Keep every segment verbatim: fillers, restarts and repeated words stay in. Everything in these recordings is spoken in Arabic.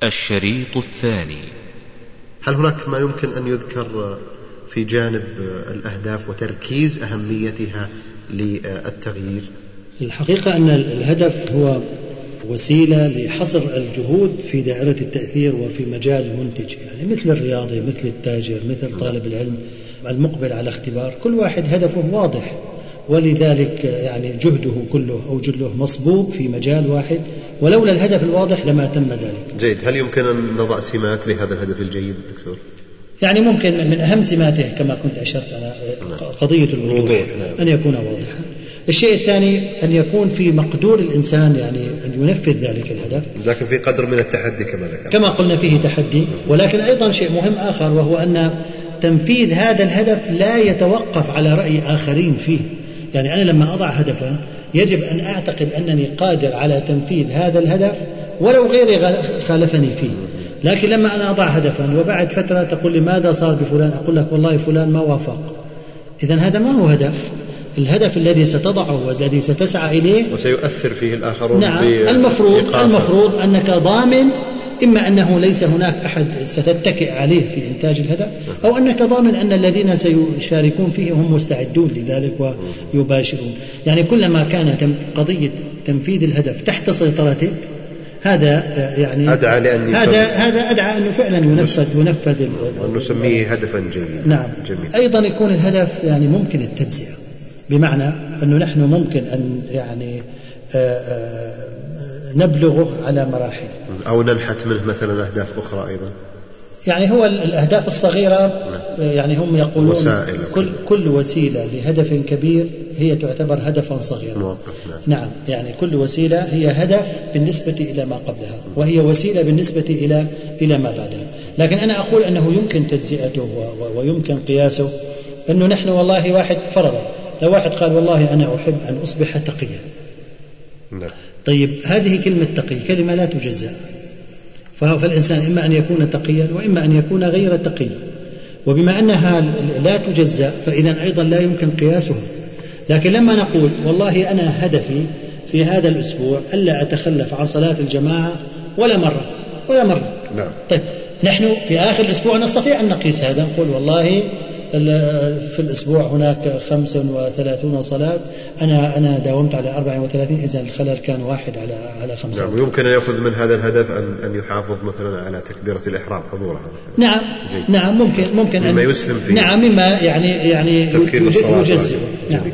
الشريط الثاني. هل هناك ما يمكن أن يذكر في جانب الأهداف وتركيز أهميتها للتغيير؟ الحقيقة أن الهدف هو وسيلة لحصر الجهود في دائرة التأثير وفي مجال منتج، يعني مثل الرياضي، مثل التاجر، مثل طالب العلم المقبل على اختبار، كل واحد هدفه واضح، ولذلك يعني جهده كله أو جله مصبوب في مجال واحد، ولولا الهدف الواضح لما تم ذلك. جيد. هل يمكن أن نضع سمات لهذا الهدف الجيد دكتور؟ يعني ممكن من أهم سماته كما كنت أشرت على قضية الوضوح، أن يكون واضحا. الشيء الثاني أن يكون في مقدور الإنسان يعني أن ينفذ ذلك الهدف، لكن في قدر من التحدي كما ذكر، كما قلنا فيه تحدي، ولكن أيضا شيء مهم آخر، وهو أن تنفيذ هذا الهدف لا يتوقف على رأي آخرين فيه. يعني أنا لما أضع هدفا يجب أن أعتقد أنني قادر على تنفيذ هذا الهدف ولو غيري خالفني فيه. لكن لما أنا أضع هدفا وبعد فترة تقول لي ماذا صار بفلان، أقول لك والله فلان ما وافق، إذن هذا ما هو هدف. الهدف الذي ستضعه والذي ستسعى إليه وسيؤثر فيه الآخرون. نعم. المفروض, المفروض أنك ضامن إما أنه ليس هناك أحد ستتكئ عليه في إنتاج الهدف، أو أنك ضامن أن الذين سيشاركون فيه هم مستعدون لذلك ويباشرون. يعني كلما كانت قضية تنفيذ الهدف تحت سيطرتك، هذا يعني أدعى لأن هذا هذا أدعى أنه فعلا ينفذ ينفذ ونسميه هدفا جيدا. نعم. جميل. أيضا يكون الهدف يعني ممكن التجزئة، بمعنى أنه نحن ممكن أن يعني نبلغه على مراحل، أو ننحت منه مثلا أهداف أخرى أيضا. يعني هو الأهداف الصغيرة يعني هم يقولون وسائل. كل, كل وسيلة لهدف كبير هي تعتبر هدفا صغيرا. موقف. نعم. نعم. يعني كل وسيلة هي هدف بالنسبة إلى ما قبلها، وهي وسيلة بالنسبة إلى إلى ما بعدها. لكن أنا أقول أنه يمكن تجزئته ويمكن قياسه. أنه نحن والله واحد فرضا لو واحد قال والله أنا أحب أن أصبح تقيا. نعم. طيب هذه كلمة تقي كلمة لا تجزأ، فالإنسان إما أن يكون تقيا وإما أن يكون غير تقي، وبما أنها لا تجزأ فإذا أيضا لا يمكن قياسها. لكن لما نقول والله أنا هدفي في هذا الأسبوع ألا أتخلف عن صلاة الجماعة ولا مرة ولا مرة. نعم. طيب نحن في آخر الأسبوع نستطيع أن نقيس هذا، نقول والله في الأسبوع هناك خمس وثلاثون صلاة، أنا أنا داومت على أربع وثلاثين، إذا الخلل كان واحد على على خمسة. نعم. يمكن أن يأخذ من هذا الهدف أن أن يحافظ مثلا على تكبيرة الإحرام حضورها. نعم. جيد. نعم. ممكن ممكن مما يسهم فيه. نعم. مما يعني يعني يجزئ. نعم.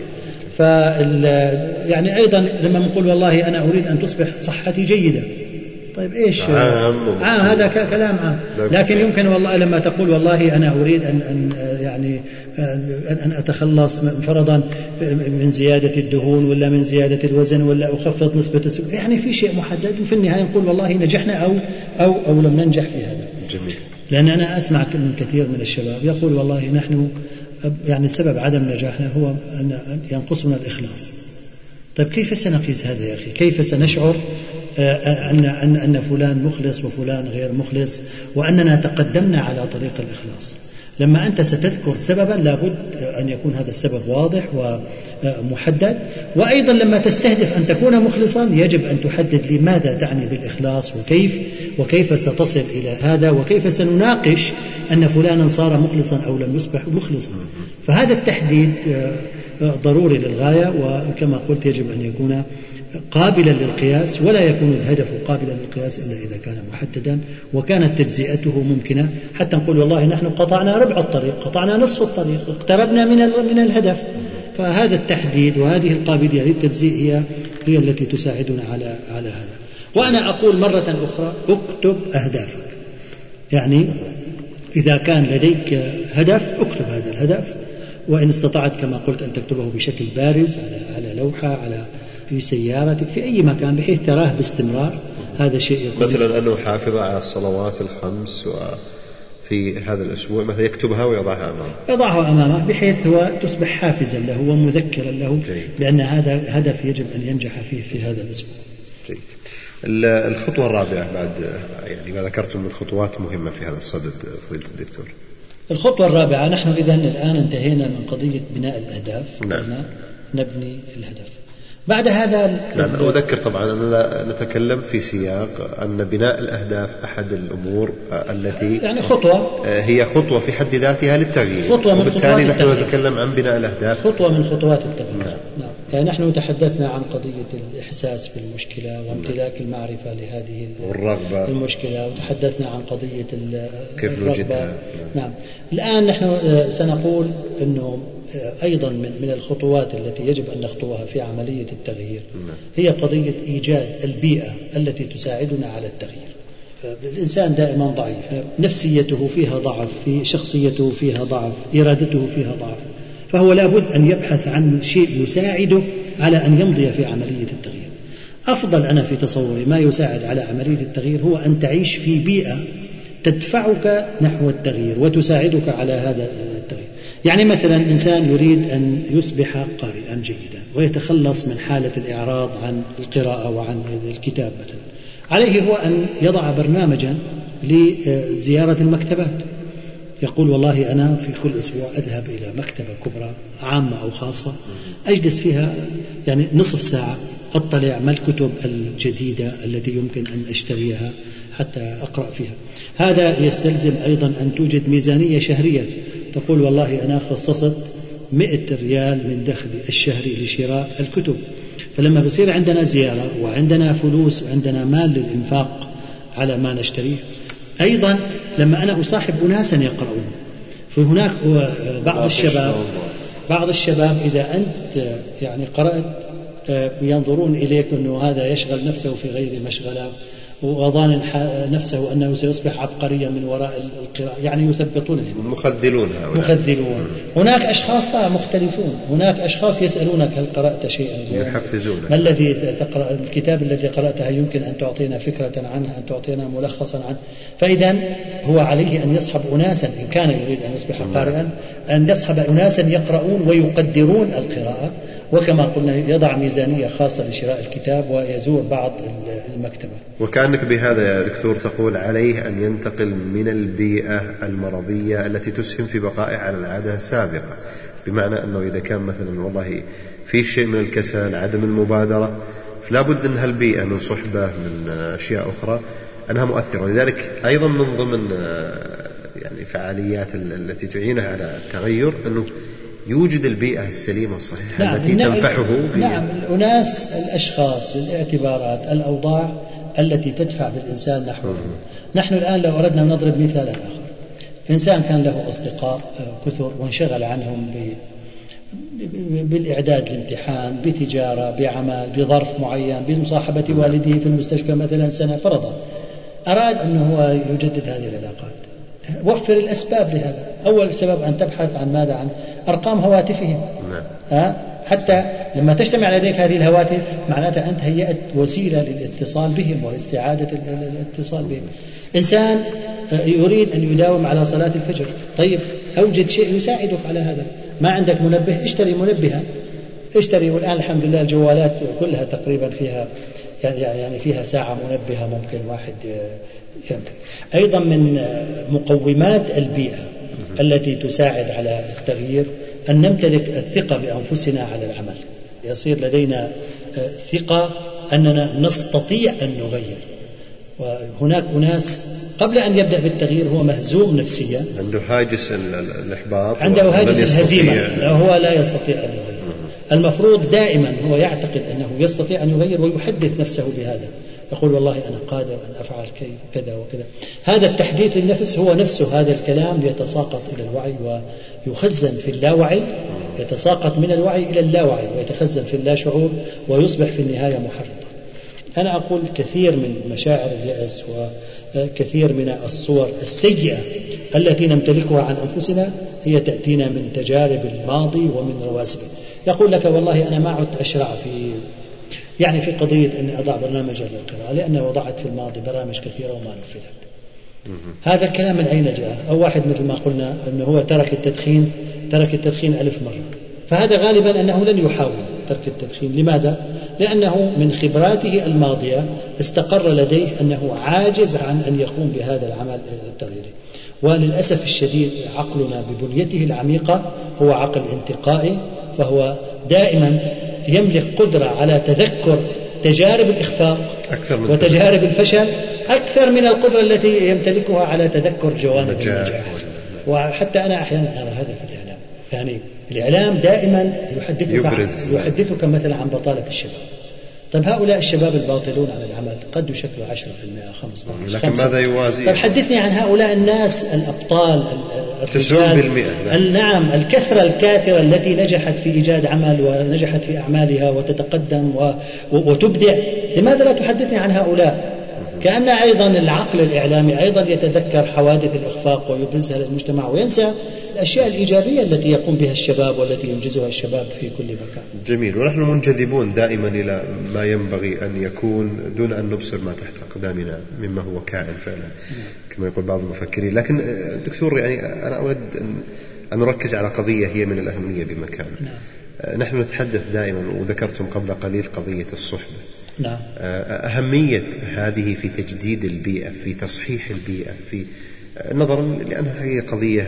فال يعني أيضا لما نقول والله أنا أريد أن تصبح صحتي جيدة، طيب إيش عام, عام هذا كلام عام. لكن يمكن والله لما تقول والله أنا أريد أن أن يعني أن أتخلص فرضا من زيادة الدهون ولا من زيادة الوزن ولا أخفض نسبة السكر، يعني في شيء محدد، وفي النهاية نقول والله نجحنا أو أو أو لم ننجح في هذا. جميل. لأن أنا أسمع من كثير من الشباب يقول والله نحن يعني سبب عدم نجاحنا هو أن ينقصنا الإخلاص. طيب كيف سنقيس هذا يا أخي؟ كيف سنشعر أن أن أن فلان مخلص وفلان غير مخلص، وأننا تقدمنا على طريق الإخلاص؟ لما أنت ستذكر سببا لابد أن يكون هذا السبب واضح ومحدد، وأيضا لما تستهدف أن تكون مخلصا يجب أن تحدد لماذا تعني بالإخلاص، وكيف وكيف ستصل إلى هذا، وكيف سنناقش أن فلانا صار مخلصا أو لم يصبح مخلصا. فهذا التحديد ضروري للغاية، وكما قلت يجب أن يكون قابلا للقياس، ولا يكون الهدف قابلا للقياس إلا إذا كان محددا وكانت تجزئته ممكنة، حتى نقول والله نحن قطعنا ربع الطريق، قطعنا نصف الطريق، اقتربنا من من الهدف. فهذا التحديد وهذه القابلية للتجزئة هي هي التي تساعدنا على على هذا. وأنا أقول مرة أخرى اكتب أهدافك، يعني إذا كان لديك هدف اكتب هذا الهدف، وإن استطعت كما قلت أن تكتبه بشكل بارز على على لوحة، على في سيارتك، في أي مكان، بحيث تراه باستمرار. هذا شيء يكون مثلا أنه حافظ على الصلوات الخمس وفي هذا الأسبوع مثلا يكتبها ويضعها أمامه يضعها أمامه بحيث هو تصبح حافزا له ومذكرا له. جيد. لأن هذا هدف يجب أن ينجح فيه في هذا الأسبوع. جيد. الخطوة الرابعة بعد يعني ما ذكرتم من خطوات مهمة في هذا الصدد فضيلة الدكتور. الخطوة الرابعة، نحن إذن الآن انتهينا من قضية بناء الأهداف. نعم. نبني الهدف. بعد هذا نعم. أذكر طبعا أننا نتكلم في سياق أن بناء الأهداف أحد الأمور التي يعني خطوة هي خطوة في حد ذاتها للتغيير، وبالتالي نحن نتكلم عن بناء الأهداف خطوة من خطوات التغيير. نعم. نعم. يعني نحن تحدثنا عن قضية الإحساس بالمشكلة وامتلاك المعرفة لهذه والرغبة المشكلة، وتحدثنا عن قضية كيف نوجدها. نعم. الآن نحن سنقول أنه أيضا من من الخطوات التي يجب أن نخطوها في عملية التغيير هي قضية إيجاد البيئة التي تساعدنا على التغيير. الإنسان دائما ضعيف، نفسيته فيها ضعف، في شخصيته فيها ضعف، إرادته فيها ضعف، فهو لابد أن يبحث عن شيء يساعده على أن يمضي في عملية التغيير. أفضل أنا في تصوري ما يساعد على عملية التغيير هو أن تعيش في بيئة تدفعك نحو التغيير وتساعدك على هذا التغيير. يعني مثلا إنسان يريد أن يصبح قارئا جيدا ويتخلص من حالة الإعراض عن القراءة وعن الكتاب مثلا، عليه هو أن يضع برنامجا لزيارة المكتبات. يقول والله أنا في كل أسبوع أذهب إلى مكتبة كبرى عامة أو خاصة، أجلس فيها يعني نصف ساعة أطلع ما الكتب الجديدة التي يمكن أن أشتريها حتى أقرأ فيها. هذا يستلزم أيضا أن توجد ميزانية شهرية، تقول والله أنا خصصت مئة ريال من دخلي الشهري لشراء الكتب، فلما بصير عندنا زيارة وعندنا فلوس وعندنا مال للإنفاق على ما نشتريه، أيضا لما أنا أصاحب أناسا يقرؤون، فهناك بعض الشباب بعض الشباب إذا أنت يعني قرأت ينظرون إليك أنه هذا يشغل نفسه في غير مشغلة وظان نفسه أنه سيصبح عبقريا من وراء القراءة، يعني يثبطون مخذلون مخذلون. هناك أشخاص مختلفون، هناك أشخاص يسألونك هل قرأت شيئا، يحفزونك، ما الذي تقرأ، الكتاب الذي قرأته يمكن أن تعطينا فكرة عنه، أن تعطينا ملخصا عنه. فإذا هو عليه أن يصحب أناسا إن كان يريد أن يصبح قارئا، أن يصحب أناسا يقرؤون ويقدرون القراءة، وكما قلنا يضع ميزانية خاصة لشراء الكتاب ويزور بعض المكتبة. وكأنك بهذا يا دكتور تقول عليه أن ينتقل من البيئة المرضية التي تسهم في بقائه على العادة السابقة، بمعنى أنه إذا كان مثلا والله في شيء من الكسل، عدم المبادرة، فلا بد أن هالبيئة من صحبة من أشياء أخرى أنها مؤثرة. لذلك أيضا من ضمن يعني فعاليات التي تعينه على التغير أنه يوجد البيئة السليمة الصحيحة. نعم. التي تنفعه. نعم. الأناس، الأشخاص، الاعتبارات، الأوضاع التي تدفع بالإنسان نحوه. نحن الآن لو أردنا نضرب مثالا آخر، إنسان كان له أصدقاء كثر وانشغل عنهم بالإعداد للامتحان، بتجارة، بعمل، بظرف معين، بمصاحبة والده في المستشفى مثلا سنة فرضا، أراد أنه هو يجدد هذه العلاقات. وفر الأسباب لهذا. أول سبب أن تبحث عن ماذا؟ عن أرقام هواتفهم. ها؟ حتى لما تجتمع لديك هذه الهواتف معناتها أنت هيأت وسيلة للاتصال بهم والاستعادة الاتصال بهم. إنسان يريد أن يداوم على صلاة الفجر، طيب أوجد شيء يساعدك على هذا. ما عندك منبه، اشتري منبها، اشتري. والآن الحمد لله الجوالات كلها تقريبا فيها يعني فيها ساعة منبهة ممكن واحد يمتلك. أيضا من مقومات البيئة التي تساعد على التغيير أن نمتلك الثقة بأنفسنا على العمل، يصير لدينا ثقة أننا نستطيع أن نغير. وهناك أناس قبل أن يبدأ بالتغيير هو مهزوم نفسيا، عنده هاجس الإحباط، عنده هاجس الهزيمة، هو لا يستطيع أن يغير. المفروض دائما هو يعتقد أنه يستطيع أن يغير ويحدث نفسه بهذا، يقول والله أنا قادر أن أفعل كذا وكذا. هذا التحديث النفس هو نفسه هذا الكلام يتساقط إلى الوعي ويخزن في اللاوعي، يتساقط من الوعي إلى اللاوعي ويتخزن في اللاشعور ويصبح في النهاية محرطا. أنا أقول كثير من مشاعر اليأس وكثير من الصور السيئة التي نمتلكها عن أنفسنا هي تأتينا من تجارب الماضي ومن رواسبه. يقول لك والله أنا ما عدت أشرع في يعني في قضية أني أضع برنامجا للقراءة لأنه وضعت في الماضي برامج كثيرة وما نفذت. هذا الكلام من أين جاء؟ أو واحد مثل ما قلنا أنه هو ترك التدخين ترك التدخين ألف مرة، فهذا غالبا أنه لن يحاول ترك التدخين. لماذا؟ لأنه من خبراته الماضية استقر لديه أنه عاجز عن أن يقوم بهذا العمل التغييري. وللأسف الشديد عقلنا ببنيته العميقة هو عقل انتقائي، فهو دائما يملك قدرة على تذكر تجارب الإخفاق أكثر من وتجارب الفشل أكثر من القدرة التي يمتلكها على تذكر جوانب النجاح. وحتى أنا أحيانا أرى هذا في الإعلام، يعني الإعلام دائما يحدثك, عن يحدثك مثلا عن بطالة الشباب. طيب هؤلاء الشباب الباطلون عن العمل قد يشكلوا عشرة في المئة خمسة عشر، لكن ماذا يوازي؟ طيب حدثني عن هؤلاء الناس الأبطال تسعون بالمئة. نعم، الكثرة الكاثرة التي نجحت في إيجاد عمل ونجحت في أعمالها وتتقدم وتبدع. لماذا لا تحدثني عن هؤلاء؟ كأن أيضا العقل الإعلامي أيضا يتذكر حوادث الإخفاق ويبرزها للمجتمع وينسى الأشياء الإيجابية التي يقوم بها الشباب والتي ينجزها الشباب في كل مكان. جميل. ونحن منجذبون دائما إلى ما ينبغي أن يكون دون أن نبصر ما تحت أقدامنا مما هو كائن فعلا كما يقول بعض المفكرين. لكن دكتور، يعني أنا أود أن نركز على قضية هي من الأهمية بمكان. نعم. نحن نتحدث دائما، وذكرتم قبل قليل قضية الصحبة. نعم. أهمية هذه في تجديد البيئة، في تصحيح البيئة، في نظرا لأنها هي قضية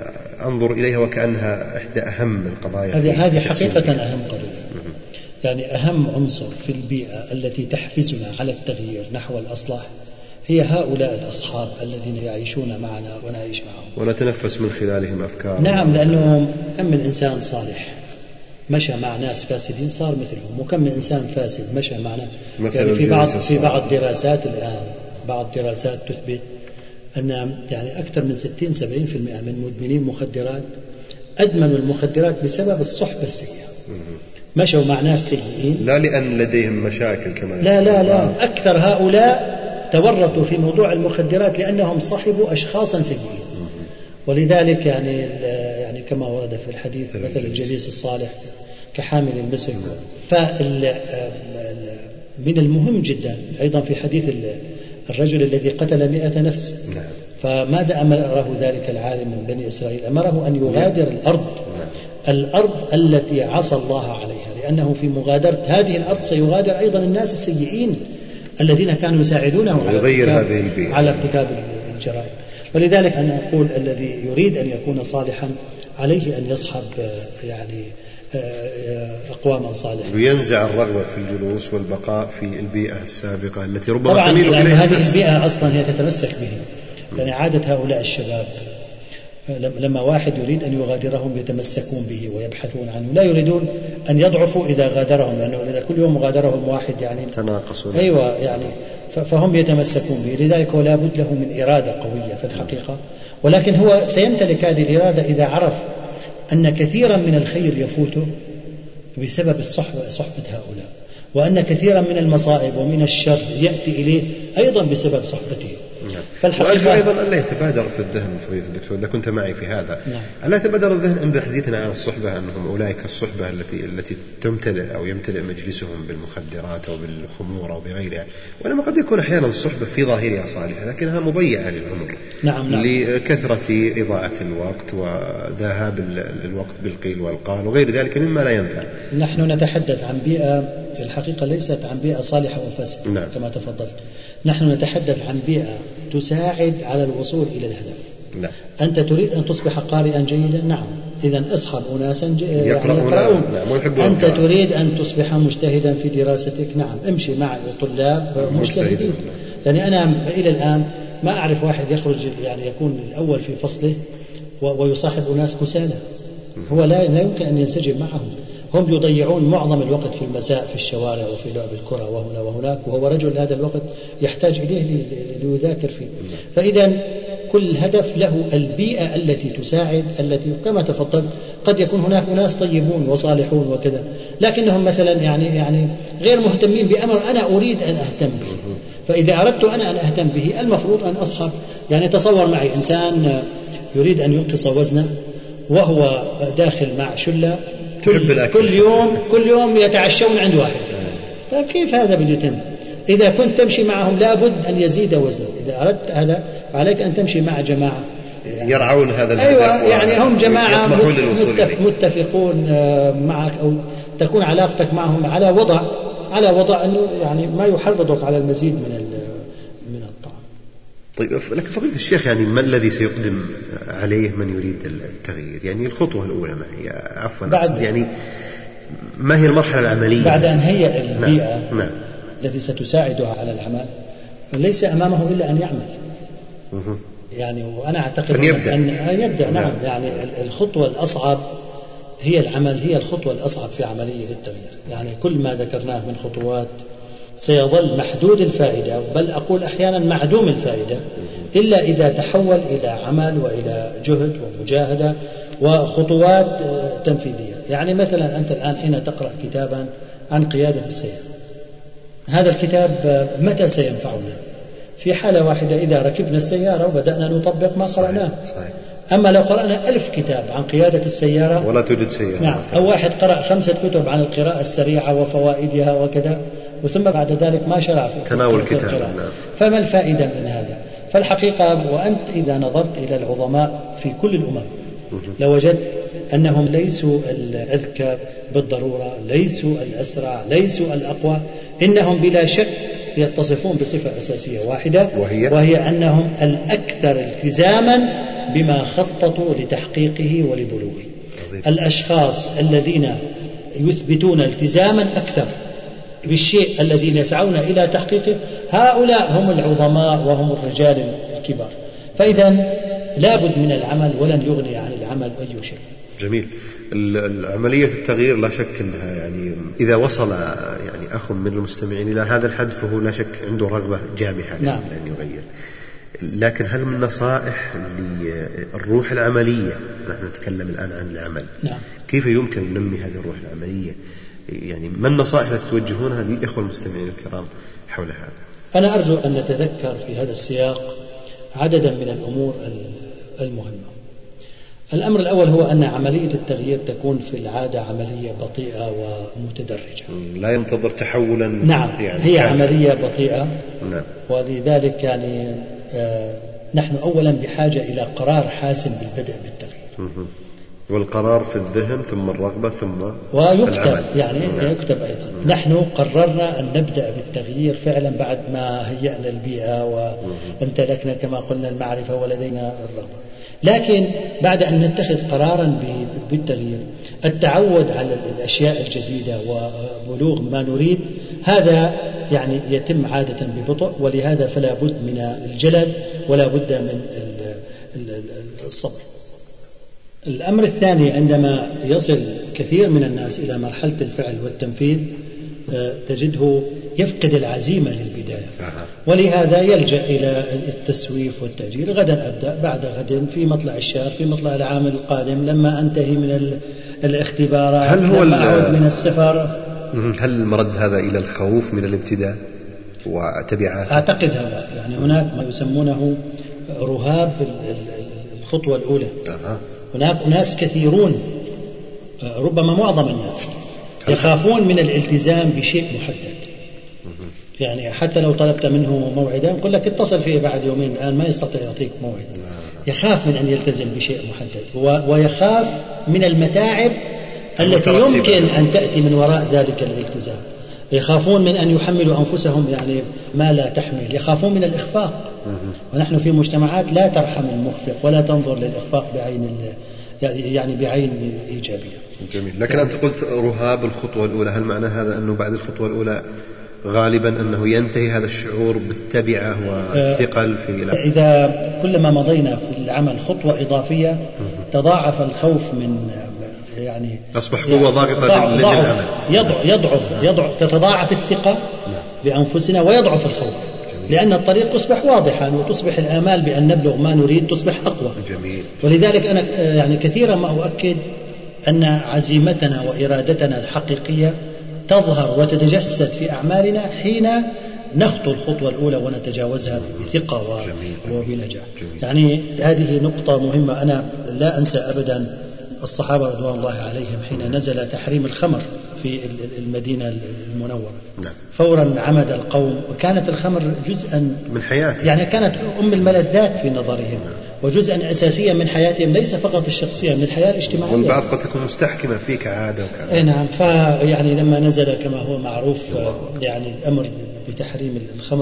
أنظر إليها وكأنها إحدى أهم القضايا. هذه هذه حقيقة أهم قضية. يعني أهم عنصر في البيئة التي تحفزنا على التغيير نحو الأصلاح هي هؤلاء الأصحاب الذين يعيشون معنا ونعيش معهم ونتنفس من خلالهم أفكار. نعم، لأنه كم من إنسان صالح مشى مع ناس فاسدين صار مثلهم، وكم من إنسان فاسد مشى معنا. يعني في بعض في بعض الدراسات الآن بعض الدراسات تثبت أن يعني أكثر من ستين سبعين في المئة من مدمنين مخدرات أدمنوا المخدرات بسبب الصحبة السيئة. مشوا مع ناس سيئين، لا لأن لديهم مشاكل كمان، لا لا لا أكثر هؤلاء تورطوا في موضوع المخدرات لأنهم صحبوا أشخاصا سيئين. ولذلك يعني يعني كما ورد في الحديث مثل الجليس الصالح كحامل المسك. فمن المهم جدا أيضا في حديث الرجل الذي قتل مئة نفس، فماذا أمره ذلك العالم من بني إسرائيل؟ أمره أن يغادر الأرض الأرض التي عصى الله عليها، لأنه في مغادرة هذه الأرض سيغادر أيضا الناس السيئين الذين كانوا يساعدونه على ارتكاب, على ارتكاب الجرائم. ولذلك أنا أقول الذي يريد أن يكون صالحا عليه أن يصحب يعني أقواما صالحين، وينزع الرغبة في الجلوس والبقاء في البيئة السابقة التي ربما طبعا تميل إليها. هذه البيئة أصلا هي تتمسك به. يعني عادة هؤلاء الشباب لما واحد يريد أن يغادرهم يتمسكون به ويبحثون عنه، لا يريدون أن يضعفوا إذا غادرهم، لأنه إذا كل يوم غادرهم واحد يعني تناقصون. أيوة يعني فهم يتمسكون به. لذلك ولا بد له من إرادة قوية في الحقيقة، ولكن هو سيمتلك هذه الإرادة إذا عرف أن كثيرا من الخير يفوته بسبب الصحبة صحبة هؤلاء، وأن كثيرا من المصائب ومن الشر يأتي إليه أيضا بسبب صحبته. وأرجو أيضا أن لا يتبادر في الذهن فضيلة الدكتور إذا كنت معي في هذا، نعم. أن لا يتبادر الذهن عند حديثنا عن الصحبة أنهم أولئك الصحبة التي التي تمتلئ أو يمتلئ مجلسهم بالمخدرات أو بالخمور أو بغيرها، وإنما قد يكون أحيانا الصحبة في ظاهرها صالحة لكنها مضيعة للعمر. نعم نعم. لكثرة إضاعة الوقت وذهاب الوقت بالقيل والقال وغير ذلك مما لا ينفع. نحن نتحدث عن بيئة الحقيقة ليست عن بيئة صالحة وفاسدة، نعم. كما تفضلت، نحن نتحدث عن بيئة تساعد على الوصول إلى الهدف. لا. أنت تريد أن تصبح قارئا جيدا، نعم، إذن أصحب أناسا يقرؤون. نعم. أنت تريد أن تصبح مجتهدا في دراستك، نعم، امشي مع طلاب مجتهدين. يعني أنا إلى الآن ما أعرف واحد يخرج يعني يكون الأول في فصله ويصاحب أناس كسالى، هو لا لا يمكن أن ينسجم معهم. هم يضيعون معظم الوقت في المساء في الشوارع وفي لعب الكرة وهنا وهناك، وهو رجل هذا الوقت يحتاج إليه ليذاكر فيه. فإذا كل هدف له البيئة التي تساعد، التي كما تفضلت قد يكون هناك ناس طيبون وصالحون وكذا، لكنهم مثلا يعني يعني غير مهتمين بأمر أنا أريد أن أهتم به. فإذا أردت أنا أن أهتم به المفروض أن أصحب. يعني تصور معي إنسان يريد أن ينقص وزنه وهو داخل مع شلة كل, كل يوم كل يوم يتعشون عند واحد. طيب كيف هذا بيتم؟ إذا كنت تمشي معهم لابد أن يزيد وزنه. إذا أردت هذا عليك أن تمشي مع جماعة يرعون هذا الهدف. أيوة يعني هم جماعة متفق متفقون معك، أو تكون علاقتك معهم على وضع على وضع أنه يعني ما يحرضك على المزيد من من الطعام. طيب لكن فضيلة الشيخ، يعني ما الذي سيقدم عليه من يريد التغيير؟ يعني الخطوة الأولى ما هي؟ عفوا أقصد يعني ما هي المرحلة العملية بعد أن هيئ البيئة نعم. نعم. التي ستساعده على العمل؟ ليس أمامه إلا أن يعمل. مه. يعني وأنا أعتقد أن يبدأ, أن يبدأ نعم. نعم. يعني الخطوة الأصعب هي العمل، هي الخطوة الأصعب في عملية التغيير. يعني كل ما ذكرناه من خطوات سيظل محدود الفائدة، بل أقول أحيانا معدوم الفائدة، إلا إذا تحول إلى عمل وإلى جهد ومجاهدة وخطوات تنفيذية. يعني مثلا أنت الآن حين تقرأ كتابا عن قيادة السير، هذا الكتاب متى سينفعنا؟ في حالة واحدة، إذا ركبنا السيارة وبدأنا نطبق ما قرأناه. صحيح. أما لو قرأنا ألف كتاب عن قيادة السيارة ولا توجد سيارة، نعم، أو واحد قرأ خمسة كتب عن القراءة السريعة وفوائدها وكذا، وثم بعد ذلك ما شرع في تناول كتاب، نعم. فما الفائدة من هذا؟ فالحقيقة وأنت إذا نظرت إلى العظماء في كل الأمم لوجدت أنهم ليسوا الأذكى بالضرورة، ليسوا الأسرع، ليسوا الأقوى، إنهم بلا شك يتصفون بصفة أساسية واحدة، وهي, وهي أنهم الأكثر التزاما بما خططوا لتحقيقه ولبلوغه. الأشخاص الذين يثبتون التزاما أكثر بالشيء الذين يسعون إلى تحقيقه، هؤلاء هم العظماء وهم الرجال الكبار. فإذا لابد من العمل، ولن يغني عن العمل أي شيء. جميل. العملية التغيير لا شك أنها يعني إذا وصل يعني أخ من المستمعين إلى هذا الحد فهو لا شك عنده رغبة جامحة نعم. لأن يغير. لكن هل من نصائح للروح العملية؟ نحن نتكلم الآن عن العمل. نعم. كيف يمكن أن ننمي هذه الروح العملية؟ يعني ما النصائح التي توجهونها للإخوة المستمعين الكرام حول هذا؟ أنا أرجو أن نتذكر في هذا السياق عددا من الأمور المهمة. الأمر الأول هو أن عملية التغيير تكون في العادة عملية بطيئة ومتدرجة، لا ينتظر تحولا. نعم، يعني هي كان. عملية بطيئة. نعم. ولذلك يعني آه نحن أولا بحاجة إلى قرار حاسم بالبدء بالتغيير. والقرار في الذهن ثم الرغبة ثم ويكتب العمل. يعني نعم. يكتب أيضا. نعم. نحن قررنا أن نبدأ بالتغيير فعلا بعد ما هيئنا البيئة وامتلكنا كما قلنا المعرفة ولدينا الرغبة. لكن بعد أن نتخذ قرارا بالتغيير، التعود على الأشياء الجديدة وبلوغ ما نريد، هذا يعني يتم عادة ببطء، ولهذا فلا بد من الجلد ولا بد من الصبر. الأمر الثاني، عندما يصل كثير من الناس إلى مرحلة الفعل والتنفيذ تجده يفقد العزيمة للبداية، ولهذا يلجأ إلى التسويف والتأجيل. غدا أبدأ، بعد غد، في مطلع الشهر، في مطلع العام القادم، لما أنتهي من الاختبارات، هل هو لما أعود من السفر. هل مرد هذا إلى الخوف من الابتداء وتبعاته؟ أعتقد هذا يعني هناك ما يسمونه رهاب الخطوة الأولى. هناك ناس كثيرون، ربما معظم الناس، يخافون من الالتزام بشيء محدد. يعني حتى لو طلبت منه موعدا يقول لك اتصل فيه بعد يومين، الآن ما يستطيع يعطيك موعد. يخاف من أن يلتزم بشيء محدد، ويخاف من المتاعب التي يمكن أن تأتي من وراء ذلك الالتزام. يخافون من أن يحملوا أنفسهم يعني ما لا تحمل، يخافون من الإخفاق، ونحن في مجتمعات لا ترحم المخفق ولا تنظر للإخفاق بعين يعني بعين إيجابية. جميل. لكن أنت قلت رهاب الخطوة الأولى، هل معنى هذا أنه بعد الخطوة الأولى غالبا أنه ينتهي هذا الشعور بالتبعة والثقل في العمل؟ إذا كلما مضينا في العمل خطوة إضافية تضاعف الخوف من يعني أصبح قوة ضاغطة للعمل، يضعف يضعف يضعف تتضاعف الثقة بأنفسنا ويضعف الخوف، لأن الطريق تصبح واضحا وتصبح الآمال بأن نبلغ ما نريد تصبح أقوى. جميل. ولذلك أنا يعني كثيرا ما أؤكد أن عزيمتنا وإرادتنا الحقيقية تظهر وتتجسد في أعمالنا حين نخطو الخطوة الأولى ونتجاوزها بثقة وبنجاح. يعني هذه نقطة مهمة. أنا لا أنسى أبدا الصحابة رضوان الله عليهم حين نزل تحريم الخمر في المدينة المنورة. نعم. فورا عمد القوم، وكانت الخمر جزءا من حياتهم، يعني كانت أم الملذات في نظرهم. نعم. وجزءا أساسيا من حياتهم، ليس فقط الشخصية، من الحياة الاجتماعية. والبعض قد تكون مستحكمة فيه كعادة وكذا. نعم. فيعني لما نزل كما هو معروف يعني الأمر بتحريم الخمر،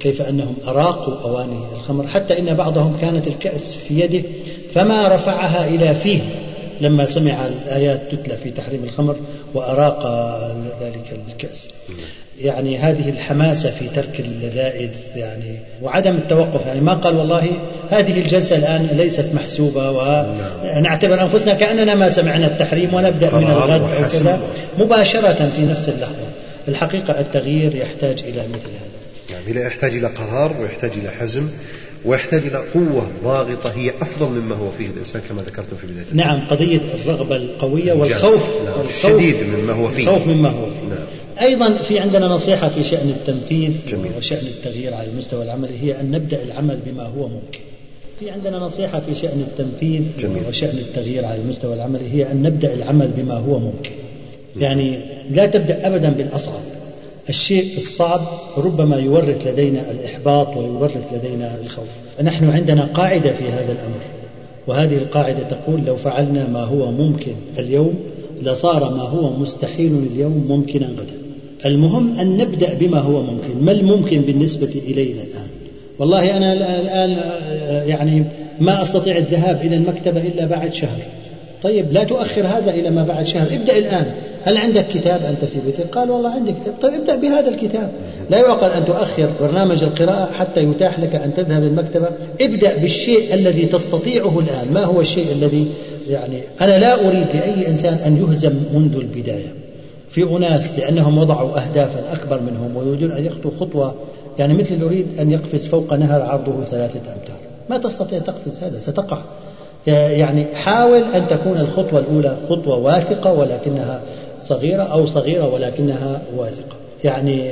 كيف أنهم أراقوا أواني الخمر، حتى إن بعضهم كانت الكأس في يده فما رفعها إلى فيه لما سمع الآيات تتلى في تحريم الخمر وأراق ذلك الكأس. يعني هذه الحماسة في ترك اللذائذ يعني وعدم التوقف، يعني ما قال والله هذه الجلسة الآن ليست محسوبة ونعتبر أنفسنا كأننا ما سمعنا التحريم ونبدأ من الغد أو كذا مباشرة في نفس اللحظة. الحقيقة التغيير يحتاج إلى مثل هذا، يعني يحتاج إلى قرار ويحتاج إلى حزم ويحتاج إلى قوة ضاغطة هي أفضل مما هو فيه الإنسان كما ذكرتم في بداية. نعم، قضية الرغبة القوية والخوف الشديد مما هو فيه. الخوف مما هو فيه. نعم. أيضا في عندنا نصيحة في شأن التنفيذ جميل. وشأن التغيير على المستوى العملي، هي أن نبدأ العمل بما هو ممكن. في عندنا نصيحة في شأن التنفيذ جميل. وشأن التغيير على المستوى العملي، هي أن نبدأ العمل بما هو ممكن. يعني لا تبدأ أبدا بالأصعب. الشيء الصعب ربما يورث لدينا الإحباط ويورث لدينا الخوف. نحن عندنا قاعدة في هذا الأمر، وهذه القاعدة تقول لو فعلنا ما هو ممكن اليوم لصار ما هو مستحيل اليوم ممكنا غدا. المهم أن نبدأ بما هو ممكن. ما الممكن بالنسبة إلينا الآن؟ والله أنا الآن يعني ما أستطيع الذهاب إلى المكتبة إلا بعد شهر. طيب لا تؤخر هذا إلى ما بعد شهر، ابدأ الآن. هل عندك كتاب أنت في بيتك؟ قال والله عندي كتاب. طيب ابدأ بهذا الكتاب. لا يعقل أن تؤخر برنامج القراءة حتى يتاح لك أن تذهب للمكتبة. ابدأ بالشيء الذي تستطيعه الآن. ما هو الشيء الذي يعني أنا لا أريد لأي إنسان أن يهزم منذ البداية. في أناس لأنهم وضعوا أهدافا أكبر منهم ويريدون أن يخطوا خطوة، يعني مثل يريد أن يقفز فوق نهر عرضه ثلاثة أمتار. ما تستطيع تقفز هذا، ستقع. يعني حاول أن تكون الخطوة الأولى خطوة واثقة ولكنها صغيرة، أو صغيرة ولكنها واثقة. يعني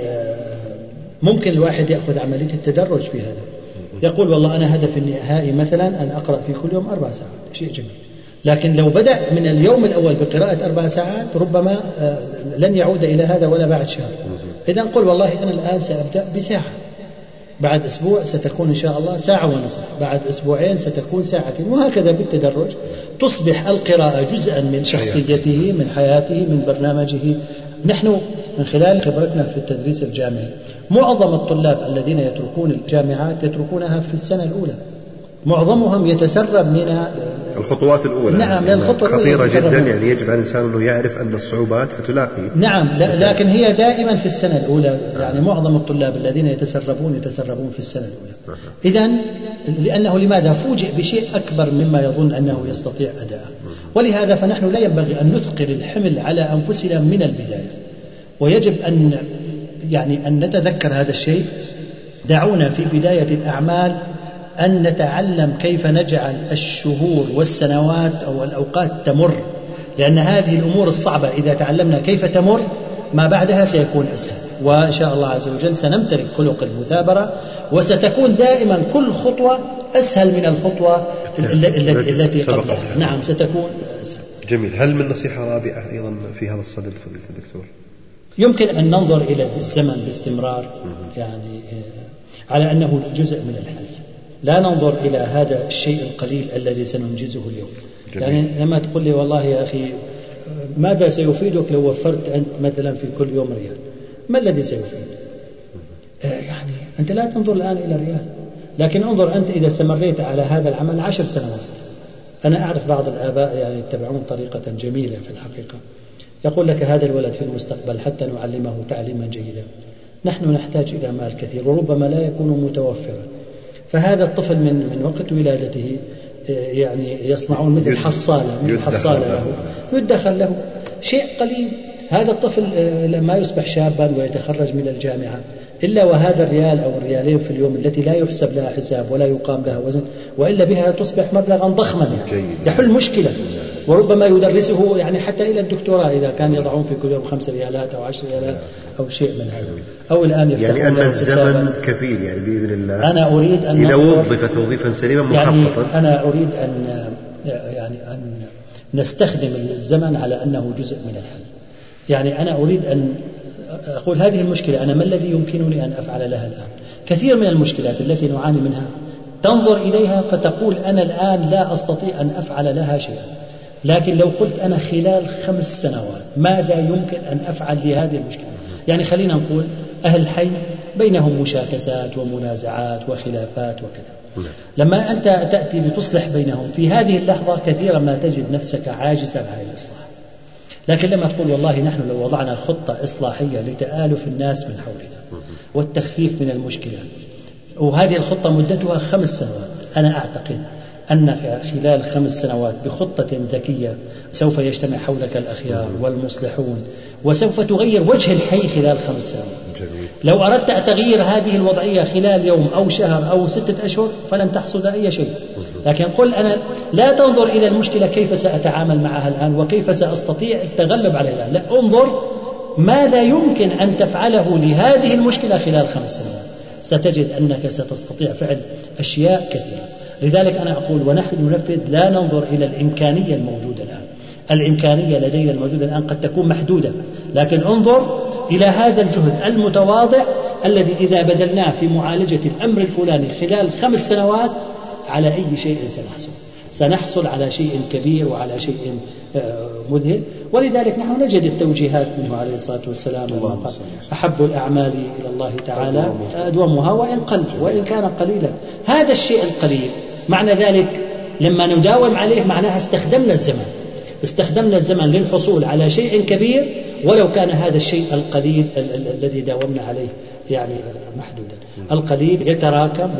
ممكن الواحد يأخذ عملية التدرج في هذا. يقول والله أنا هدف النهائي مثلا أن أقرأ في كل يوم أربع ساعات، شيء جميل. لكن لو بدأ من اليوم الأول بقراءة أربع ساعات ربما لن يعود إلى هذا ولا بعد شهر. إذن قل والله أنا الآن سأبدأ بساعة، بعد أسبوع ستكون إن شاء الله ساعة ونصف، بعد أسبوعين ستكون ساعتين، وهكذا بالتدرج تصبح القراءة جزءا من شخصيته، من حياته، من برنامجه. نحن من خلال خبرتنا في التدريس الجامعي معظم الطلاب الذين يتركون الجامعات يتركونها في السنة الأولى، معظمهم يتسرب من الخطوات الأولى. نعم، لأن الخطوة خطيرة جدا، يعني يجب على الإنسان أنه يعرف أن الصعوبات ستلاقي. نعم، لكن هي دائما في السنة الأولى. يعني معظم الطلاب الذين يتسربون يتسربون في السنة الأولى. إذن لأنه لماذا فوجئ بشيء أكبر مما يظن أنه يستطيع أداءه. ولهذا فنحن لا ينبغي أن نثقل الحمل على أنفسنا من البداية، ويجب أن يعني أن نتذكر هذا الشيء. دعونا في بداية الأعمال أن نتعلم كيف نجعل الشهور والسنوات أو الأوقات تمر، لأن هذه الأمور الصعبة إذا تعلمنا كيف تمر ما بعدها سيكون أسهل، وإن شاء الله عز وجل سنمتلك خلق المثابرة، وستكون دائما كل خطوة أسهل من الخطوة التي قبلها. نعم، ستكون أسهل. جميل. هل من نصيحة رابعة أيضا في هذا الصدد فضيلة الدكتور؟ يمكن أن ننظر إلى الزمن باستمرار، يعني على أنه جزء من الحل، لا ننظر إلى هذا الشيء القليل الذي سننجزه اليوم. جميل. يعني لما تقول لي والله يا أخي ماذا سيفيدك لو وفرت أنت مثلا في كل يوم ريال، ما الذي سيفيد؟ يعني أنت لا تنظر الآن إلى ريال، لكن انظر أنت إذا استمريت على هذا العمل عشر سنوات. أنا أعرف بعض الآباء يعني يتبعون طريقة جميلة في الحقيقة، يقول لك هذا الولد في المستقبل حتى نعلمه تعليما جيدا نحن نحتاج إلى مال كثير وربما لا يكون متوفرا، فهذا الطفل من من وقت ولادته يعني يصنعون مثل حصالة مثل حصالة له يدخل له شيء قليل. هذا الطفل لما يصبح شابا ويتخرج من الجامعة إلا وهذا الريال أو الريالين في اليوم التي لا يحسب لها حساب ولا يقام لها وزن، وإلا بها تصبح مبلغا ضخما يعني يحل مشكلة، وربما يدرسه يعني حتى إلى الدكتوراه إذا كان يضعون في كل يوم خمس ريالات أو عشر ريالات أو شيء من هذا. أو الآن يعني أن الزمن كفيل يعني بإذن الله. أنا أريد أن إذا وظف توظيفا سليما مخططا يعني أنا أريد أن يعني أن نستخدم الزمن على أنه جزء من الحل. يعني أنا أريد أن أقول هذه المشكلة أنا ما الذي يمكنني أن أفعل لها الآن. كثير من المشكلات التي نعاني منها تنظر إليها فتقول أنا الآن لا أستطيع أن أفعل لها شيئا، لكن لو قلت أنا خلال خمس سنوات ماذا يمكن أن أفعل لهذه المشكلة. يعني خلينا نقول أهل الحي بينهم مشاكسات ومنازعات وخلافات وكذا. لما أنت تأتي لتصلح بينهم في هذه اللحظة كثيرا ما تجد نفسك عاجزا عن الإصلاح. لكن لما تقول والله نحن لو وضعنا خطة إصلاحية لتآلف الناس من حولنا والتخفيف من المشكلات، وهذه الخطة مدتها خمس سنوات، أنا أعتقد أنك خلال خمس سنوات بخطة ذكية سوف يجتمع حولك الأخيار والمصلحون، وسوف تغير وجه الحي خلال خمس سنوات. جميل. لو أردت تغيير هذه الوضعية خلال يوم أو شهر أو ستة أشهر فلن تحصد أي شيء. لكن قل أنا لا تنظر إلى المشكلة كيف سأتعامل معها الآن وكيف سأستطيع التغلب عليها الآن، لا، انظر ماذا يمكن أن تفعله لهذه المشكلة خلال خمس سنوات، ستجد أنك ستستطيع فعل أشياء كثيرة. لذلك أنا أقول ونحن ننفذ لا ننظر إلى الإمكانية الموجودة الآن. الإمكانية لدينا الموجودة الآن قد تكون محدودة، لكن انظر إلى هذا الجهد المتواضع الذي إذا بذلناه في معالجة الأمر الفلاني خلال خمس سنوات على أي شيء سنحصل سنحصل على شيء كبير وعلى شيء مذهل. ولذلك نحن نجد التوجيهات منه عليه الصلاة والسلام: أحب الأعمال إلى الله تعالى أدومها وإن قل وإن كان قليلا. هذا الشيء القليل معنى ذلك لما نداوم عليه معناها استخدمنا الزمن استخدمنا الزمن للحصول على شيء كبير، ولو كان هذا الشيء القليل الذي داومنا عليه يعني محدودا. القليل يتراكم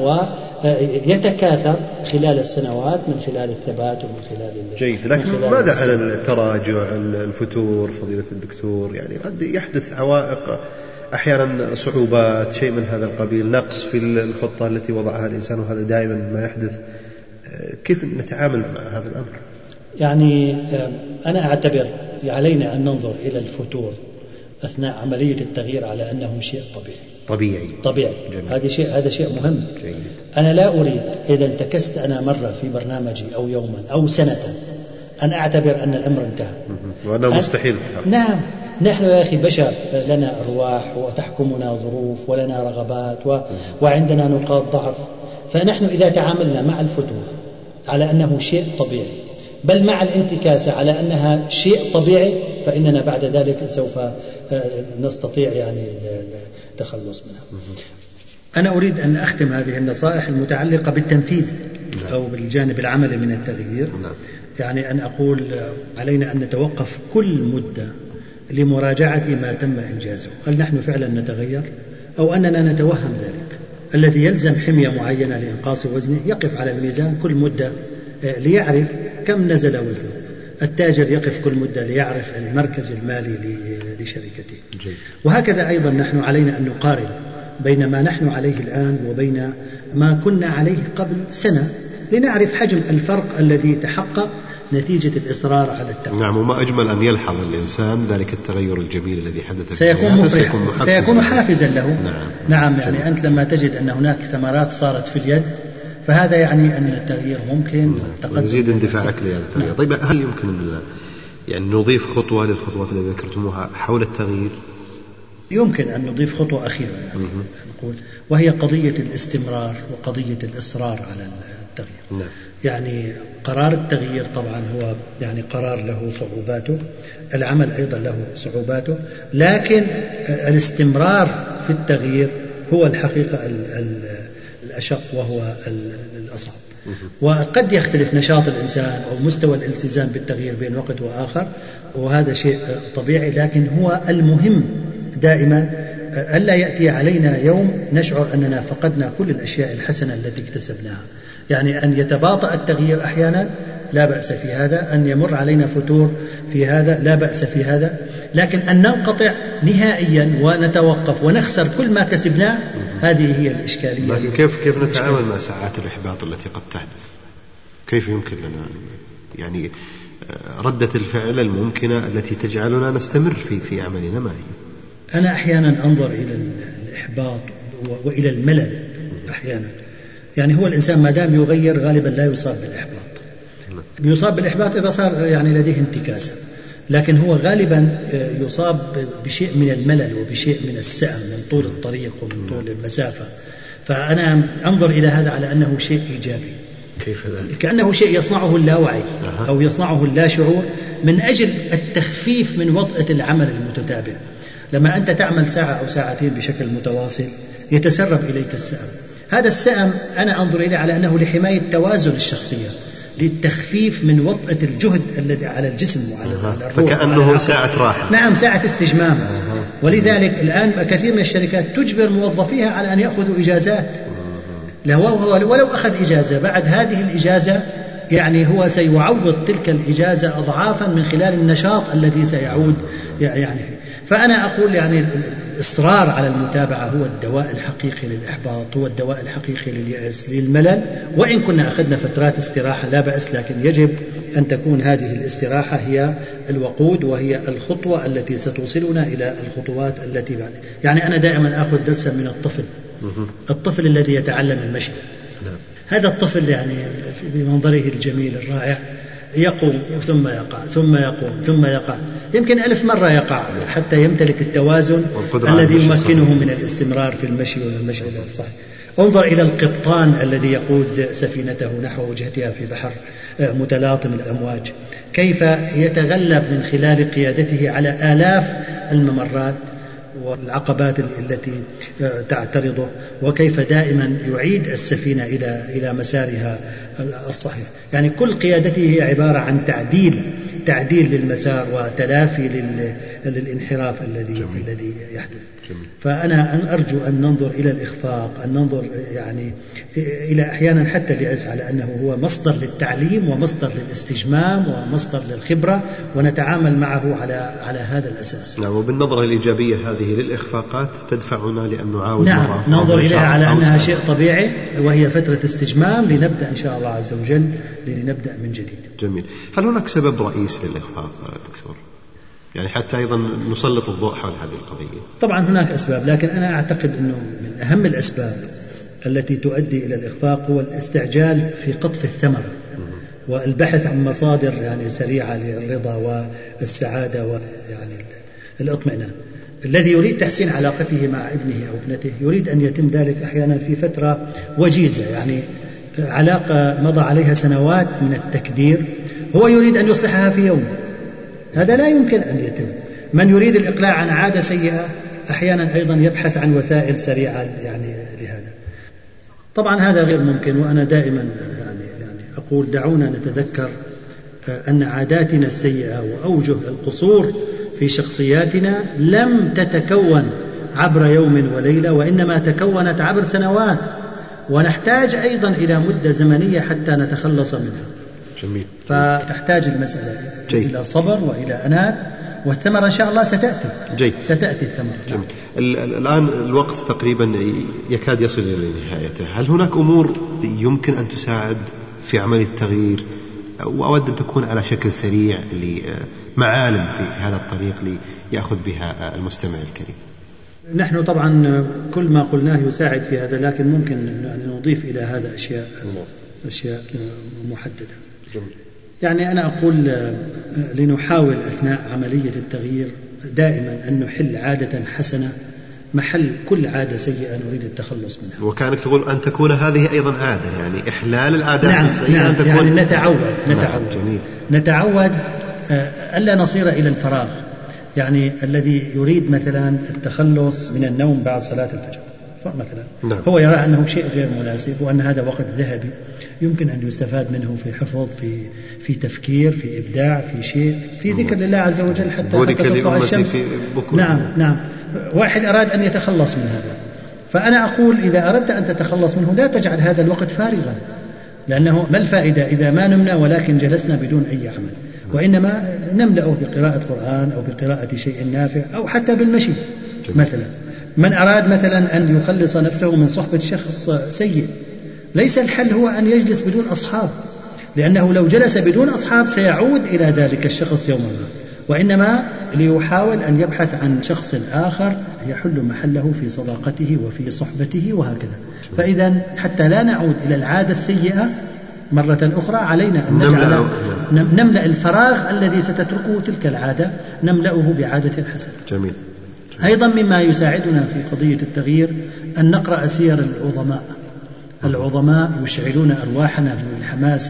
ويتكاثر خلال السنوات من خلال الثبات ومن خلال جيد. لكن ماذا عن التراجع، الفتور فضيلة الدكتور؟ يعني قد يحدث عوائق أحيانا، صعوبات، شيء من هذا القبيل، نقص في الخطة التي وضعها الإنسان، وهذا دائما ما يحدث. كيف نتعامل مع هذا الأمر؟ يعني أنا أعتبر علينا أن ننظر إلى الفتور أثناء عملية التغيير على أنه شيء طبيعي طبيعي طبيعي. هذا شيء هذا شيء مهم. جيد. أنا لا أريد إذا انتكست أنا مرة في برنامجي أو يوما أو سنة أن أعتبر أن الأمر انتهى وأنه مستحيل التحقق. نعم، نحن يا أخي بشر، لنا أرواح وتحكمنا ظروف ولنا رغبات و... وعندنا نقاط ضعف. فنحن إذا تعاملنا مع الفتور على أنه شيء طبيعي، بل مع الانتكاسة على أنها شيء طبيعي، فإننا بعد ذلك سوف نستطيع يعني التخلص منها. أنا أريد أن أختم هذه النصائح المتعلقة بالتنفيذ أو بالجانب العملي من التغيير. يعني أن أقول علينا أن نتوقف كل مدة لمراجعة ما تم إنجازه، هل نحن فعلا نتغير أو أننا نتوهم ذلك. الذي يلزم حمية معينة لإنقاص وزنه يقف على الميزان كل مدة ليعرف كم نزل وزنه. التاجر يقف كل مدة ليعرف المركز المالي لشركته. وهكذا أيضا نحن علينا أن نقارن بين ما نحن عليه الآن وبين ما كنا عليه قبل سنة، لنعرف حجم الفرق الذي تحقق نتيجة الإصرار على التغيير. نعم، وما أجمل أن يلحظ الإنسان ذلك التغير الجميل الذي حدث، سيكون مفرحا، سيكون حافزا له. نعم, نعم يعني أنت لما تجد أن هناك ثمرات صارت في اليد، فهذا يعني أن التغيير ممكن نعم. يزيد اندفاعك لهذا التغيير. نعم. طيب هل يمكن يعني نضيف خطوة للخطوات التي ذكرتموها حول التغيير؟ يمكن أن نضيف خطوة أخيرة يعني نقول، وهي قضية الاستمرار وقضية الإصرار على التغيير. نعم. يعني قرار التغيير طبعا هو يعني قرار له صعوباته، العمل أيضا له صعوباته، لكن الاستمرار في التغيير هو الحقيقة الأشق وهو الأصعب. وقد يختلف نشاط الإنسان أو مستوى الالتزام بالتغيير بين وقت وآخر، وهذا شيء طبيعي، لكن هو المهم دائما ألا يأتي علينا يوم نشعر أننا فقدنا كل الأشياء الحسنة التي اكتسبناها. يعني أن يتباطأ التغيير أحيانا لا بأس في هذا، أن يمر علينا فتور في هذا لا بأس في هذا، لكن أن ننقطع نهائيا ونتوقف ونخسر كل ما كسبناه، هذه هي الإشكالية. لكن كيف كيف نتعامل مع ساعات الإحباط التي قد تحدث؟ كيف يمكن لنا يعني ردة الفعل الممكنة التي تجعلنا نستمر في في عملنا؟ ما هي؟ أنا أحيانا أنظر إلى الإحباط وإلى الملل أحيانا. يعني هو الإنسان ما دام يغير غالبا لا يصاب بالإحباط. يصاب بالإحباط إذا صار يعني لديه انتكاسة، لكن هو غالبا يصاب بشيء من الملل وبشيء من السأم من طول الطريق ومن طول المسافة. فأنا أنظر إلى هذا على أنه شيء إيجابي. كيف ذلك؟ كأنه شيء يصنعه اللاوعي أو يصنعه اللاشعور من أجل التخفيف من وطأة العمل المتتابع. لما أنت تعمل ساعة أو ساعتين بشكل متواصل يتسرب إليك السأم. هذا السأم أنا أنظر إليه على أنه لحماية توازن الشخصية، للتخفيف من وطأة الجهد الذي على الجسم وعلى الروح، فكأنه ساعة راحة. نعم، ساعة استجمام. ولذلك الآن كثير من الشركات تجبر موظفيها على أن يأخذوا إجازات، ولو أخذ إجازة بعد هذه الإجازة يعني هو سيعوض تلك الإجازة أضعافا من خلال النشاط الذي سيعود يعني. فأنا أقول يعني الإصرار على المتابعة هو الدواء الحقيقي للإحباط، هو الدواء الحقيقي لليأس، للملل. وإن كنا أخذنا فترات استراحة لا بأس، لكن يجب أن تكون هذه الاستراحة هي الوقود وهي الخطوة التي ستوصلنا إلى الخطوات التي بعد. يعني أنا دائما أخذ درسا من الطفل الطفل الذي يتعلم المشي. هذا الطفل يعني بمنظره الجميل الرائع يقوم ثم يقع ثم يقوم ثم يقع، يمكن ألف مرة يقع حتى يمتلك التوازن الذي يمكنه من الاستمرار في المشي والمشي الصحيح. انظر إلى القبطان الذي يقود سفينته نحو وجهتها في بحر متلاطم الأمواج، كيف يتغلب من خلال قيادته على آلاف الممرات والعقبات التي تعترضه، وكيف دائما يعيد السفينة إلى إلى مسارها الصحيح. يعني كل قيادته هي عبارة عن تعديل تعديل للمسار وتلافي للانحراف الذي الذي يحدث. جميل. فأنا أرجو أن ننظر إلى الإخفاق، أن ننظر يعني إلى أحيانا حتى اليأس على أنه هو مصدر للتعليم ومصدر للاستجمام ومصدر للخبرة، ونتعامل معه على على هذا الأساس. نعم، وبالنظرة الإيجابية هذه للإخفاقات تدفعنا لأن نعاود نعم مرة ننظر إليها على أنها شيء طبيعي وهي فترة استجمام لنبدأ إن شاء الله عز وجل لنبدأ من جديد. جميل. هل هناك سبب رئيسي للإخفاق دكتور؟ يعني حتى أيضا نسلط الضوء حول هذه القضية. طبعا هناك أسباب، لكن أنا أعتقد أنه من أهم الأسباب التي تؤدي إلى الإخفاق هو الاستعجال في قطف الثمر والبحث عن مصادر يعني سريعة للرضا والسعادة ويعني الاطمئنان. الذي يريد تحسين علاقته مع ابنه أو ابنته يريد أن يتم ذلك أحيانا في فترة وجيزة، يعني علاقة مضى عليها سنوات من التكدير هو يريد أن يصلحها في يوم، هذا لا يمكن أن يتم. من يريد الإقلاع عن عادة سيئة أحيانا أيضا يبحث عن وسائل سريعة يعني لهذا. طبعا هذا غير ممكن، وأنا دائما يعني يعني أقول دعونا نتذكر أن عاداتنا السيئة وأوجه القصور في شخصياتنا لم تتكون عبر يوم وليلة، وإنما تكونت عبر سنوات، ونحتاج أيضا إلى مدة زمنية حتى نتخلص منها. جميل. فتحتاج المسألة جيد. إلى صبر وإلى أنات، والثمرة إن شاء الله ستأتي. جيد. ستأتي الثمرة. جميل. الآن الوقت تقريبا يكاد يصل إلى نهايته، هل هناك أمور يمكن أن تساعد في عمل التغيير، وأود أن تكون على شكل سريع لمعالم في هذا الطريق ليأخذ بها المستمع الكريم؟ نحن طبعا كل ما قلناه يساعد في هذا، لكن ممكن أن نضيف إلى هذا أشياء أشياء محددة. جميل. يعني أنا أقول لنحاول أثناء عملية التغيير دائما أن نحل عادة حسنة محل كل عادة سيئة نريد التخلص منها. وكانك تقول أن تكون هذه أيضا عادة، يعني إحلال العادات نعم السيئة. نعم أن تكون يعني نتعود نتعود نعم. نتعود ألا نصير إلى الفراغ. يعني الذي يريد مثلا التخلص من النوم بعد صلاة الفجر مثلا نعم. هو يرى أنه شيء غير مناسب، وأن هذا وقت ذهبي يمكن أن يستفاد منه في حفظ، في في تفكير، في إبداع، في شيء، في ذكر لله عز وجل حتى تطلع الشمس. نعم نعم. واحد أراد أن يتخلص من هذا، فأنا أقول إذا أردت أن تتخلص منه لا تجعل هذا الوقت فارغا، لأنه ما الفائدة إذا ما نمنا ولكن جلسنا بدون أي عمل، وإنما نملأه بقراءة قرآن أو بقراءة شيء نافع أو حتى بالمشي مثلا. من أراد مثلا أن يخلص نفسه من صحبة شخص سيء، ليس الحل هو أن يجلس بدون أصحاب، لأنه لو جلس بدون أصحاب سيعود إلى ذلك الشخص يوما ما، وإنما ليحاول أن يبحث عن شخص آخر يحل محله في صداقته وفي صحبته وهكذا. فإذا حتى لا نعود إلى العادة السيئة مرة أخرى علينا أن نجعل نملأ الفراغ الذي ستتركه تلك العادة نملأه بعادة حسنة. جميل. أيضا مما يساعدنا في قضية التغيير أن نقرأ سير العظماء. العظماء يشعلون أرواحنا بالحماسة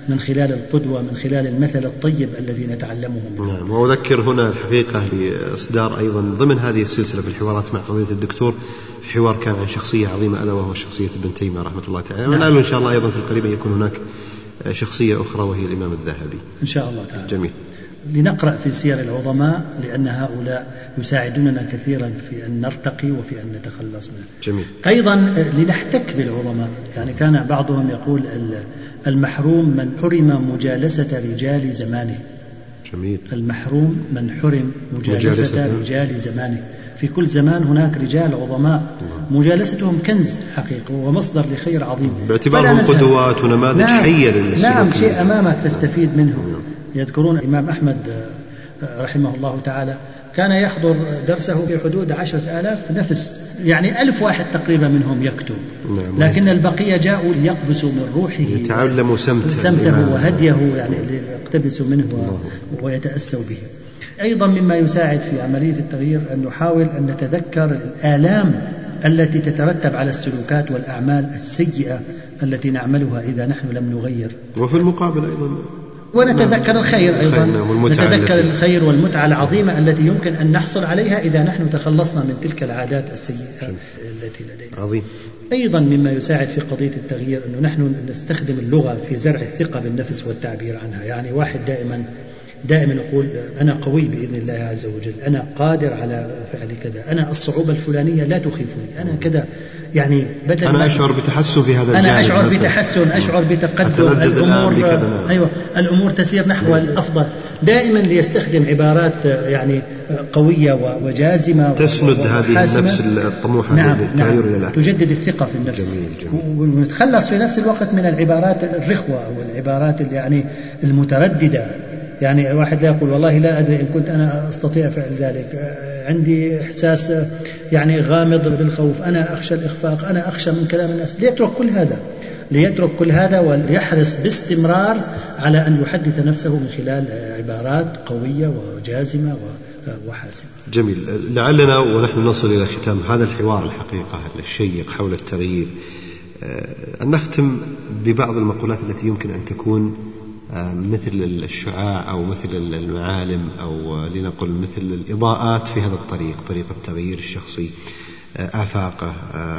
من خلال القدوة، من خلال المثل الطيب الذي نتعلمه منه. نعم. وأذكر هنا الحقيقة لإصدار أيضا ضمن هذه السلسلة في الحوارات مع فضيلة الدكتور في حوار كان عن شخصية عظيمة ألا وهو شخصية ابن تيمية رحمة الله تعالى. نعم. ونعلم إن شاء الله أيضا في القريب يكون هناك شخصية أخرى وهي الإمام الذهبي إن شاء الله تعالى. جميل. لنقرأ في سير العظماء لأن هؤلاء يساعدوننا كثيرا في أن نرتقي وفي أن نتخلص منه. جميل. أيضا لنحتك بالعظماء، يعني كان بعضهم يقول المحروم من حرم مجالسة رجال زمانه. جميل. المحروم من حرم مجالسة, مجالسة رجال زمانه. في كل زمان هناك رجال عظماء مجالستهم كنز حقيقي ومصدر لخير عظيم، باعتبارهم قدوات ونماذج نعم حية للسلوك. نعم، شيء أمامك تستفيد منه. نعم. يذكرون الإمام أحمد رحمه الله تعالى كان يحضر درسه في حدود عشرة آلاف نفس، يعني ألف واحد تقريبا منهم يكتب. نعم. لكن البقية جاءوا ليقبسوا من روحه، يتعلموا سمته, سمته وهديه، يعني ليقتبسوا منه ويتأسوا به. أيضا مما يساعد في عملية التغيير أن نحاول أن نتذكر الآلام التي تترتب على السلوكات والأعمال السيئة التي نعملها إذا نحن لم نغير، وفي المقابل أيضا ونتذكر الخير أيضا، نتذكر الخير والمتعة العظيمة التي يمكن أن نحصل عليها إذا نحن تخلصنا من تلك العادات السيئة التي لدينا. عظيم. أيضا مما يساعد في قضية التغيير أنه نحن نستخدم اللغة في زرع الثقة بالنفس والتعبير عنها. يعني واحد دائما دائما يقول أنا قوي بإذن الله عز وجل، أنا قادر على فعل كذا، أنا الصعوبة الفلانية لا تخيفني، أنا كذا، يعني بدل أنا أشعر بتحسن في هذا الجانب، أنا أشعر بتحسن، أشعر بتقدم، الأمور أيوة الأمور تسير نحو الأفضل. دائما ليستخدم عبارات يعني قوية وجازمة تسند هذه النفس الطموحة. نعم للتغيير نعم. تجدد الثقة في النفس. جميل جميل. ونتخلص في نفس الوقت من العبارات الرخوة والعبارات يعني المترددة. يعني واحد لا يقول والله لا أدري إن كنت أنا أستطيع فعل ذلك، عندي إحساس يعني غامض بالخوف، أنا أخشى الإخفاق، أنا أخشى من كلام الناس. ليترك كل هذا، ليترك كل هذا وليحرص باستمرار على أن يحدث نفسه من خلال عبارات قوية وجازمة وحاسمة. جميل. لعلنا ونحن نصل إلى ختام هذا الحوار الحقيقة الشيق حول التغيير أن نختم ببعض المقولات التي يمكن أن تكون مثل الشعاع أو مثل المعالم أو لنقل مثل الإضاءات في هذا الطريق، طريق التغيير الشخصي، آفاقه.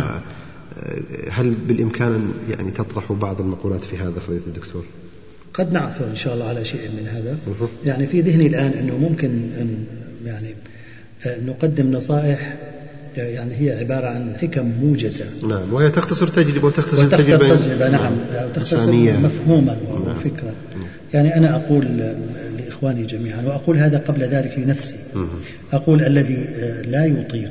هل بالإمكان يعني تطرح بعض المقولات في هذا فضيلة الدكتور؟ قد نعثر إن شاء الله على شيء من هذا. يعني في ذهني الآن أنه ممكن أن يعني نقدم نصائح يعني هي عبارة عن حكم موجزة. نعم. وهي تختصر تجربة وتختصر تجربة, تجربة نعم. وتختصر مفهوما وفكرة. نعم. يعني أنا أقول لإخواني جميعا وأقول هذا قبل ذلك لنفسي. م- أقول الذي لا يطيق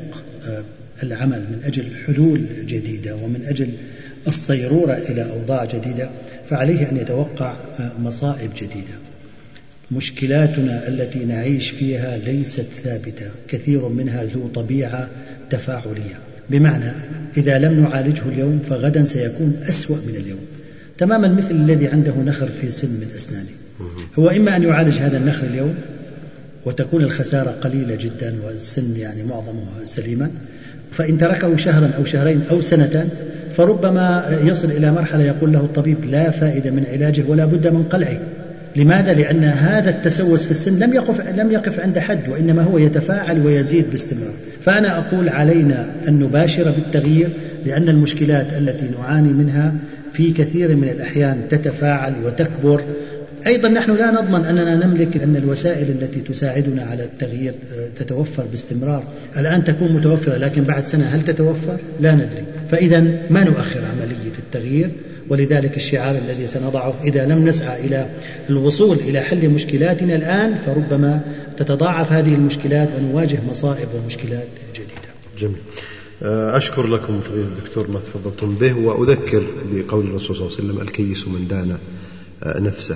العمل من أجل حلول جديدة ومن أجل الصيرورة إلى أوضاع جديدة فعليه أن يتوقع مصائب جديدة. مشكلاتنا التي نعيش فيها ليست ثابتة، كثير منها ذو طبيعة تفاعلية، بمعنى إذا لم نعالجه اليوم فغدا سيكون أسوأ من اليوم، تماما مثل الذي عنده نخر في سن من أسنانه. هو إما أن يعالج هذا النخر اليوم وتكون الخسارة قليلة جدا والسن يعني معظمها سليما، فإن تركه شهرا أو شهرين أو سنة فربما يصل إلى مرحلة يقول له الطبيب لا فائدة من علاجه ولا بد من قلعه. لماذا؟ لأن هذا التسوس في السن لم يقف لم يقف عند حد، وإنما هو يتفاعل ويزيد باستمرار. فأنا أقول علينا أن نباشر بالتغيير، لأن المشكلات التي نعاني منها في كثير من الأحيان تتفاعل وتكبر. أيضا نحن لا نضمن أننا نملك أن الوسائل التي تساعدنا على التغيير تتوفر باستمرار. الآن تكون متوفرة لكن بعد سنة هل تتوفر؟ لا ندري. فإذا ما نؤخر عملية التغيير، ولذلك الشعار الذي سنضعه إذا لم نسعى إلى الوصول إلى حل مشكلاتنا الآن فربما تتضاعف هذه المشكلات ونواجه مصائب ومشكلات جديدة. جميل. أشكر لكم فضيلة الدكتور ما تفضلتم به، وأذكر بقول الرسول صلى الله عليه وسلم الكيس من دان نفسه،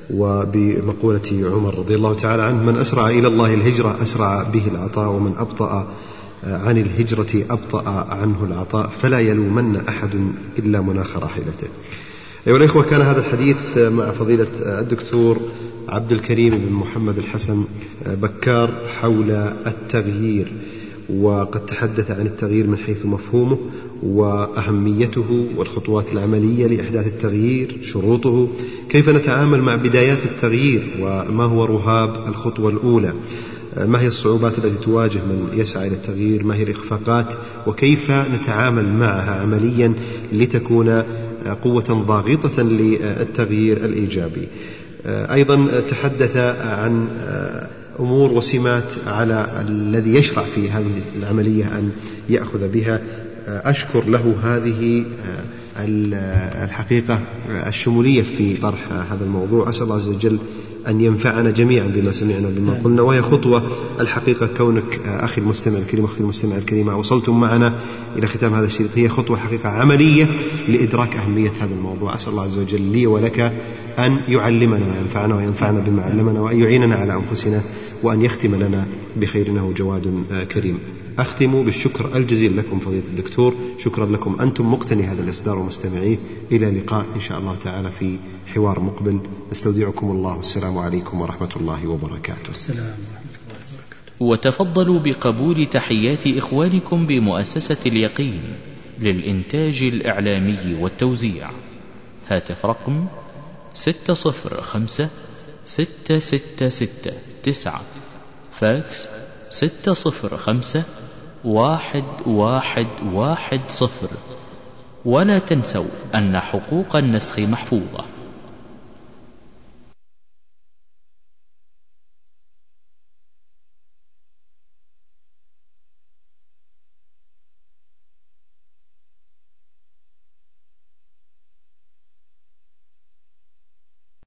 وبمقولة عمر رضي الله تعالى عنه من أسرع إلى الله الهجرة أسرع به العطاء، ومن أبطأ عن الهجرة أبطأ عنه العطاء، فلا يلومن أحد إلا مناخ راحلته. أيها الإخوة، كان هذا الحديث مع فضيلة الدكتور عبد الكريم بن محمد الحسن بكار حول التغيير، وقد تحدث عن التغيير من حيث مفهومه وأهميته والخطوات العملية لإحداث التغيير، شروطه، كيف نتعامل مع بدايات التغيير، وما هو رهاب الخطوة الأولى، ما هي الصعوبات التي تواجه من يسعى إلى التغيير، ما هي الإخفاقات، وكيف نتعامل معها عمليا لتكون قوة ضاغطة للتغيير الإيجابي. أيضا تحدث عن أمور وسمات على الذي يشرع في هذه العملية أن يأخذ بها. أشكر له هذه الحقيقة الشمولية في طرح هذا الموضوع. أسأل الله عز وجل أن ينفعنا جميعا بما سمعنا بما قلنا، وهي خطوة الحقيقة كونك أخي المستمع الكريم أختي المستمع الكريمة وصلتم معنا إلى ختام هذا الشريط، هي خطوة حقيقة عملية لإدراك أهمية هذا الموضوع. أسأل الله عز وجل لي ولك أن يعلمنا وينفعنا وينفعنا بما علمنا، وأن يعيننا على أنفسنا، وأن يختم لنا بخير إنه جواد كريم. أختم بالشكر الجزيل لكم فضيلة الدكتور، شكرا لكم أنتم مقتني هذا الإصدار ومستمعيه. إلى اللقاء إن شاء الله تعالى في حوار مقبل، استودعكم الله والسلام عليكم ورحمة الله وبركاته. السلام ورحمة الله وبركاته. وتفضلوا بقبول تحيات إخوانكم بمؤسسة اليقين للإنتاج الإعلامي والتوزيع. هاتف رقم ستة صفر خمسة ستة ستة ستة تسعة، فاكس ستة صفر خمسة واحد واحد واحد صفر. ولا تنسوا أن حقوق النسخ محفوظة.